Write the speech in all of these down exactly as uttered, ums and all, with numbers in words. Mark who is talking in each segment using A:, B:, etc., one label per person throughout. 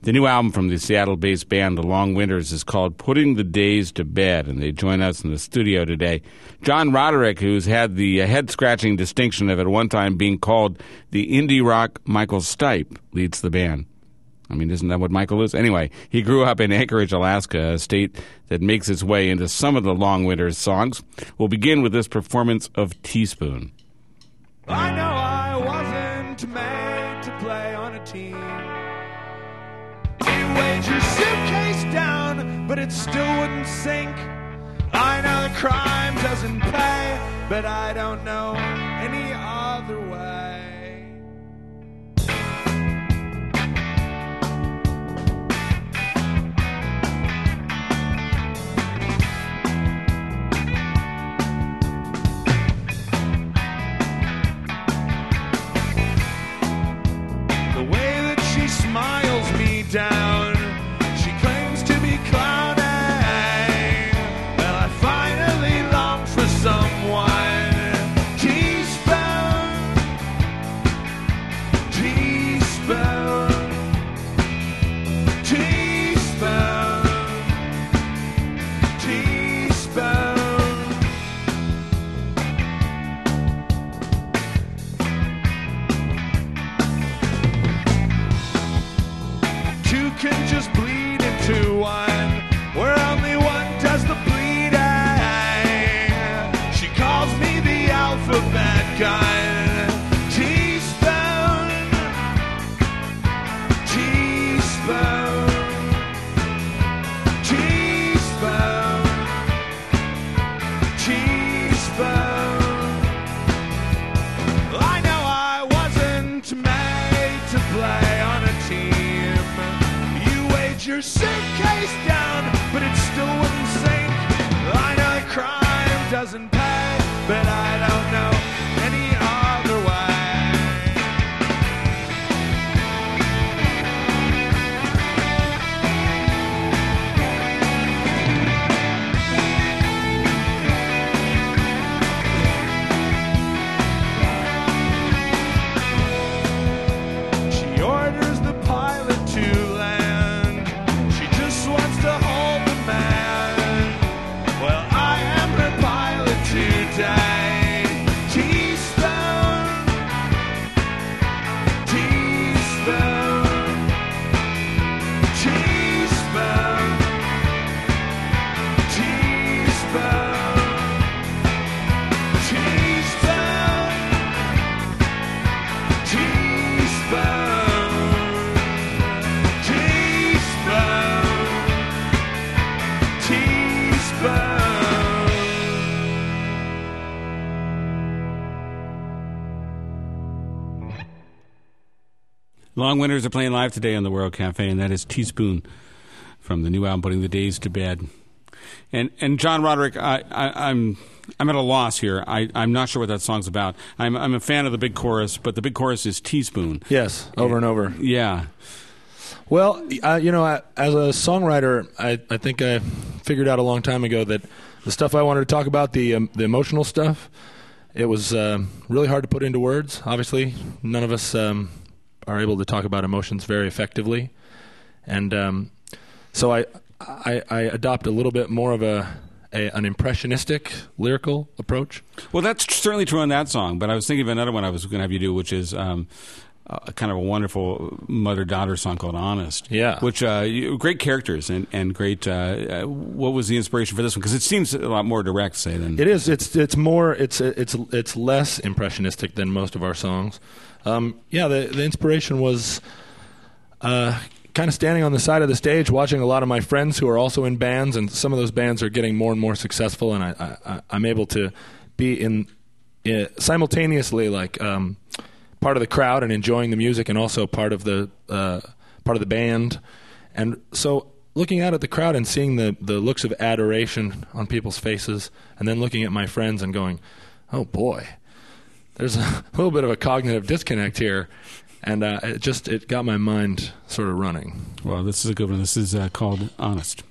A: The new album from the Seattle-based band The Long Winters is called Putting the Days to Bed, and they join us in the studio today. John Roderick, who's had the head-scratching distinction of at one time being called the indie rock Michael Stipe, leads the band. I mean, isn't that what Michael is? Anyway, he grew up in Anchorage, Alaska, a state that makes its way into some of the Long Winters songs. We'll begin with this performance of Teaspoon.
B: I know I wasn't made to play on a team. You weighed your suitcase down, but it still wouldn't sink. I know the crime doesn't pay, but I don't know any other way. The way that she smiles me down, she claims to be clowning. Well, I finally long for someone. Teaspoon, teaspoon, teaspoon, teaspoon. Two can just bleed into one, where only one does the bleeding. She calls me the alphabet gun. Teaspoon, teaspoon, teaspoon, teaspoon. I know I wasn't made to play on a team. You weighed your suitcase down, but it still wouldn't sink. I know the crime doesn't pay, but I don't know any other way. She orders the pilot to land. She just wants to hold the man. Well, I am her pilot today. Teaspoon, teaspoon, teaspoon, teaspoon, teaspoon, teaspoon, teaspoon, teaspoon.
A: Long Winters are playing live today on the World Cafe, and that is Teaspoon from the new album, Putting the Days to Bed. And and John Roderick, I, I, I'm I'm at a loss here. I, I'm not sure what that song's about. I'm I'm a fan of the big chorus, but the big chorus is Teaspoon.
C: Yes, over and over.
A: Yeah.
C: Well, uh, you know, I, as a songwriter, I, I think I figured out a long time ago that the stuff I wanted to talk about, the um, the emotional stuff, it was um, really hard to put into words. Obviously, none of us um, are able to talk about emotions very effectively, and um, so I, I I adopt a little bit more of a, a an impressionistic lyrical approach.
A: Well, that's certainly true on that song, but I was thinking of another one I was going to have you do, which is um, a kind of a wonderful mother-daughter song called Honest.
C: Yeah.
A: Which, uh, you- great characters and, and great, uh, uh, what was the inspiration for this one? Because it seems a lot more direct, say, than...
C: It is. It's it's more. It's it's it's less impressionistic than most of our songs. Um, yeah, the the inspiration was uh, kind of standing on the side of the stage, watching a lot of my friends who are also in bands, and some of those bands are getting more and more successful, and I, I I'm able to be in, in simultaneously like um, part of the crowd and enjoying the music, and also part of the uh, part of the band, and so. Looking out at the crowd and seeing the, the looks of adoration on people's faces, and then looking at my friends and going, oh boy, there's a little bit of a cognitive disconnect here, and uh, it just it got my mind sort of running.
A: Well, this is a good one. This is uh, called Honest.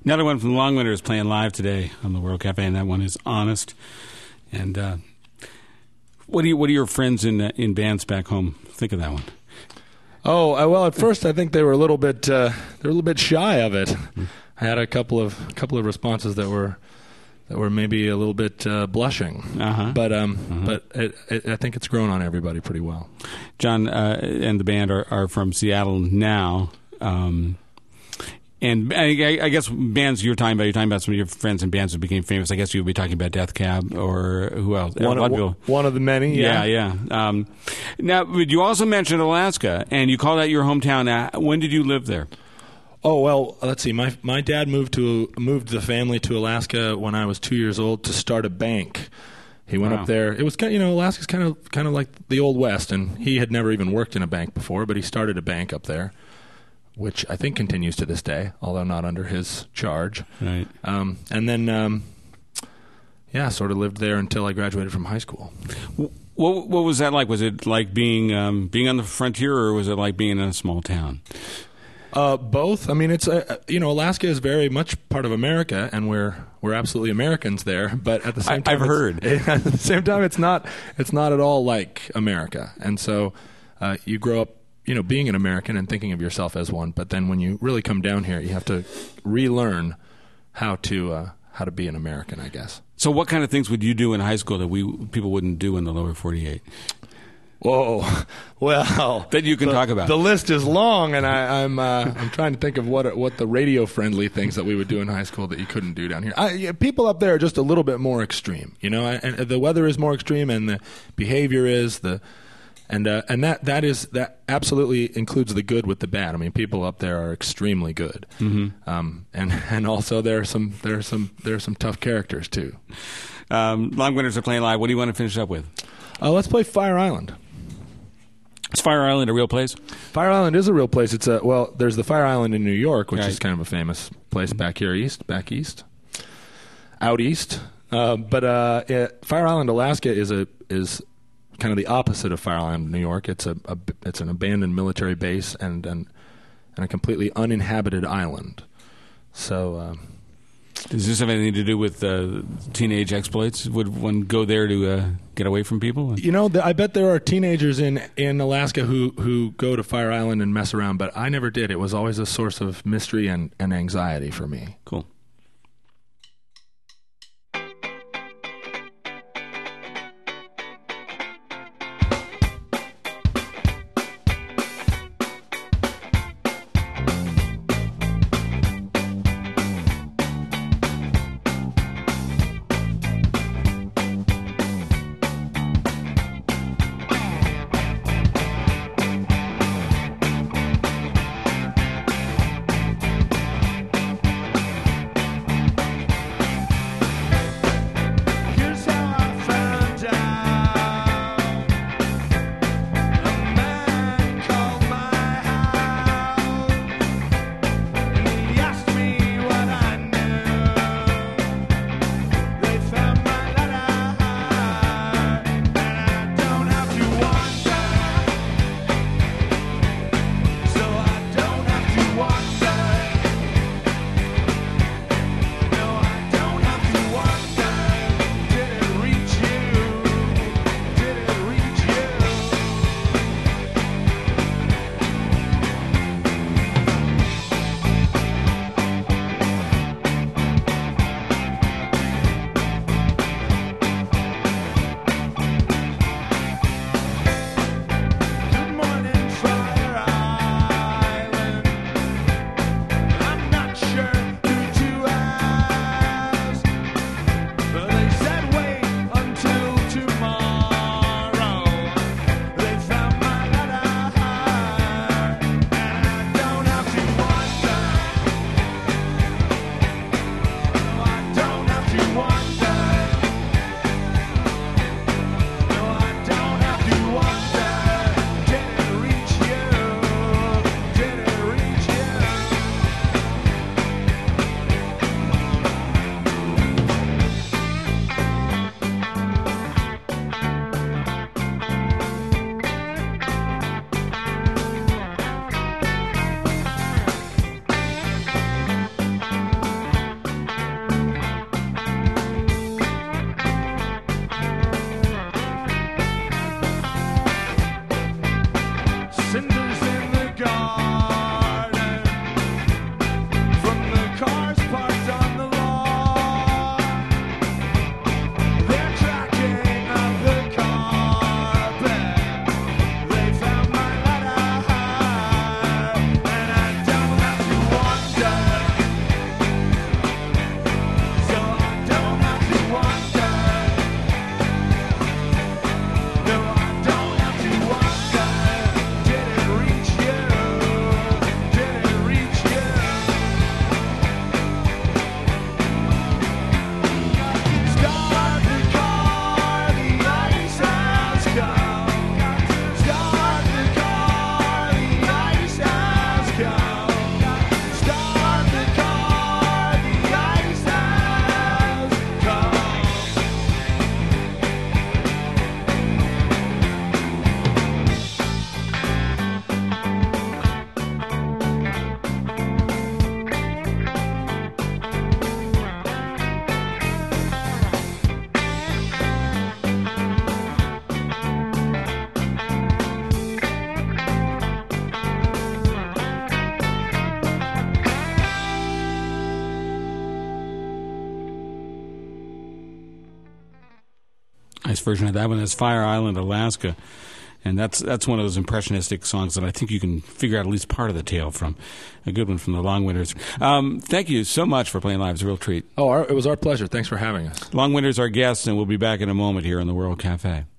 D: Another one from the Long Winters playing live today on the World Cafe, and that one is Honest. And uh, what do you, what do your friends in uh, in bands back home think of that one?
C: Oh, uh, well, at first I think they were a little bit uh, they were a little bit shy of it. Mm-hmm. I had a couple of a couple of responses that were that were maybe a little bit uh, blushing,
D: uh-huh.
C: but um,
D: uh-huh.
C: but it, it, I think it's grown on everybody pretty well.
D: John uh, and the band are, are from Seattle now. Um, And I, I guess bands you're talking about, you're talking about some of your friends and bands that became famous. I guess you would be talking about Death Cab or who else?
C: One, of, one of the many, yeah.
D: Yeah, yeah. Um, now, but you also mentioned Alaska, and you called that your hometown. Uh, when did you live there?
C: Oh, well, let's see. My my dad moved to moved the family to Alaska when I was two years old to start a bank. He went
D: wow.
C: up there. It was kind of, you know, Alaska's kind of kind of like the Old West, and he had never even worked in a bank before, but he started a bank up there, which I think continues to this day, although not under his charge.
D: Right.
C: Um, and then, um, yeah, sort of lived there until I graduated from high school.
D: What What was that like? Was it like being um, being on the frontier, or was it like being in a small town?
C: Uh, both. I mean, it's uh, you know, Alaska is very much part of America, and we're we're absolutely Americans there. But at the same
D: I,
C: time,
D: I've heard.
C: At the same time, it's not it's not at all like America, and so uh, you grow up, you know, being an American and thinking of yourself as one. But then when you really come down here, you have to relearn how to uh, how to be an American, I guess.
D: So, what kind of things would you do in high school that we people wouldn't do in the lower forty-eight?
C: Whoa, well,
D: that you can
C: the,
D: talk about.
C: The list is long, and I, I'm uh, I'm trying to think of what what the radio friendly things that we would do in high school that you couldn't do down here. I, yeah, people up there are just a little bit more extreme, you know, and, and the weather is more extreme, and the behavior is the. And uh, and that, that is that absolutely includes the good with the bad. I mean, people up there are extremely good,
D: mm-hmm.
C: um, and and also there are some there are some there are some tough characters too.
D: Um, Long Winters are playing live. What do you want to finish up with?
C: Uh, let's play Fire Island.
D: Is Fire Island a real place?
C: Fire Island is a real place. It's a well. There's the Fire Island in New York, which
D: right.
C: is kind of a famous place back here east, back east, out east. Uh, but uh, it, Fire Island, Alaska, is a is kind of the opposite of Fire Island, New York. It's a, a it's an abandoned military base and and, and a completely uninhabited island. So, uh,
D: does this have anything to do with uh, teenage exploits? Would one go there to uh, get away from people?
C: You know, I bet there are teenagers in, in Alaska who, who go to Fire Island and mess around, but I never did. It was always a source of mystery and, and anxiety for me.
D: Cool. Nice version of that one is Fire Island, Alaska. And that's that's one of those impressionistic songs that I think you can figure out at least part of the tale from. A good one from the Long Winters. Um, thank you so much for playing live. It's a real treat.
C: Oh, our, it was our pleasure. Thanks for having us.
D: Long Winters, our guests, and we'll be back in a moment here on the World Cafe.